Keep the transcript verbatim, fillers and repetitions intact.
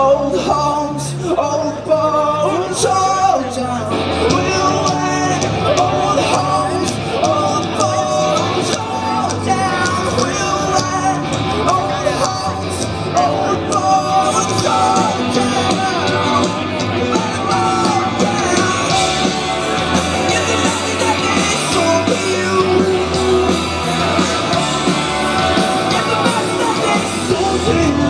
Old homes, old bones, old down. We'll let old homes, old bones, old down. We'll let old homes, old bones, old down. Let 'em all down. If there's nothing that can stop you, if the best that can stop you.